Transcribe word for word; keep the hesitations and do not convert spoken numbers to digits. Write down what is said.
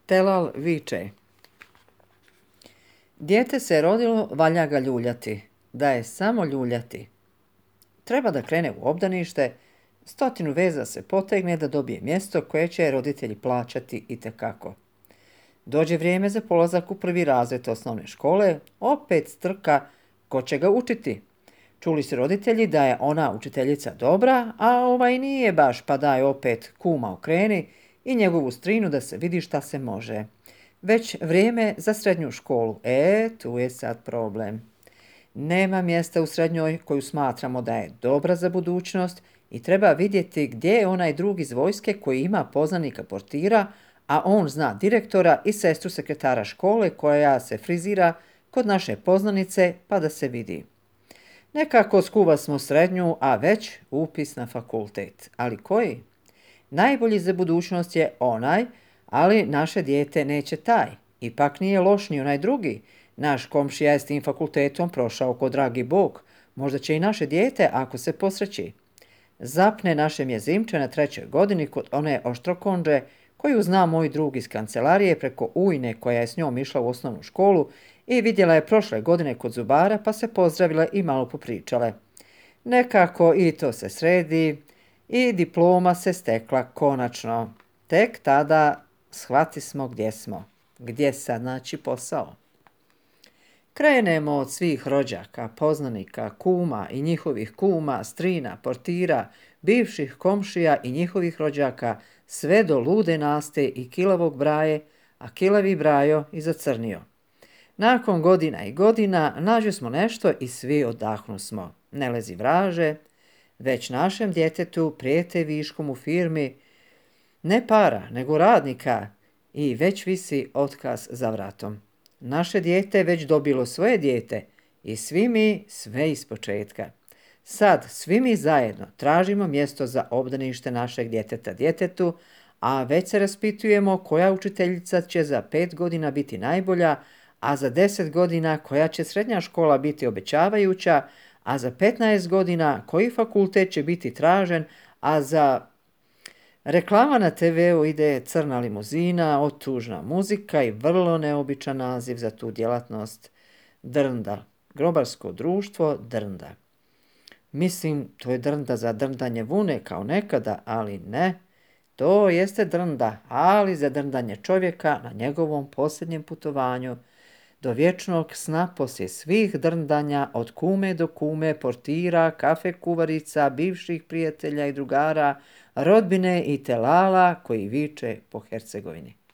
Telal viče: dijete se rodilo, valja ga ljuljati, da je samo ljuljati. Treba da krene u obdanište, stotinu veza se potegne da dobije mjesto koje će roditelji plaćati itekako. Dođe vrijeme za polazak u prvi razred osnovne škole, opet strka ko će ga učiti. Čuli su roditelji da je ona učiteljica dobra, a ovaj nije baš, pa daj opet kuma okreni i njegovu strinu da se vidi šta se može. Već vrijeme za srednju školu. E, tu je sad problem. Nema mjesta u srednjoj koju smatramo da je dobra za budućnost i treba vidjeti gdje je onaj drug iz vojske koji ima poznanika portira, a on zna direktora i sestru sekretara škole koja se frizira kod naše poznanice pa da se vidi. Nekako skuva smo srednju, a već upis na fakultet. Ali koji? Najbolji za budućnost je onaj, ali naše dijete neće taj. Ipak nije loš ni onaj drugi. Naš komšija je s tim fakultetom prošao ko dragi Bog. Možda će i naše dijete ako se posreći. Zapne naše mjezimče na trećoj godini kod one oštrokonđe koju zna moj drug iz kancelarije preko ujne koja je s njom išla u osnovnu školu i vidjela je prošle godine kod zubara pa se pozdravile i malo popričale. Nekako i to se sredi i diploma se stekla konačno. Tek tada shvati smo gdje smo. Gdje sad naći posao? Krenemo od svih rođaka, poznanika, kuma i njihovih kuma, strina, portira, bivših komšija i njihovih rođaka, sve do lude Naste i kilavog Braje, a kilavi Brajo i zacrnio. Nakon godina i godina nađu smo nešto i svi odahnu smo. Ne lezi vraže, već našem djetetu prijete viškom u firmi, ne para, nego radnika i već visi otkaz za vratom. Naše dijete je već dobilo svoje dijete i svi mi sve ispočetka. Sad svi mi zajedno tražimo mjesto za obdanište našeg djeteta djetetu, a već se raspitujemo koja učiteljica će za pet godina biti najbolja, a za deset godina koja će srednja škola biti obećavajuća, a za petnaest godina koji fakultet će biti tražen, a za reklama na te veu ide crna limuzina, otužna muzika i vrlo neobičan naziv za tu djelatnost drnda. Grobarsko društvo drnda. Mislim, to je drnda za drndanje vune kao nekada, ali ne. To jeste drnda, ali za drndanje čovjeka na njegovom posljednjem putovanju do vječnog sna poslije svih drndanja od kume do kume, portira, kafe kuvarica, bivših prijatelja i drugara, rodbine i telala koji viče po Hercegovini.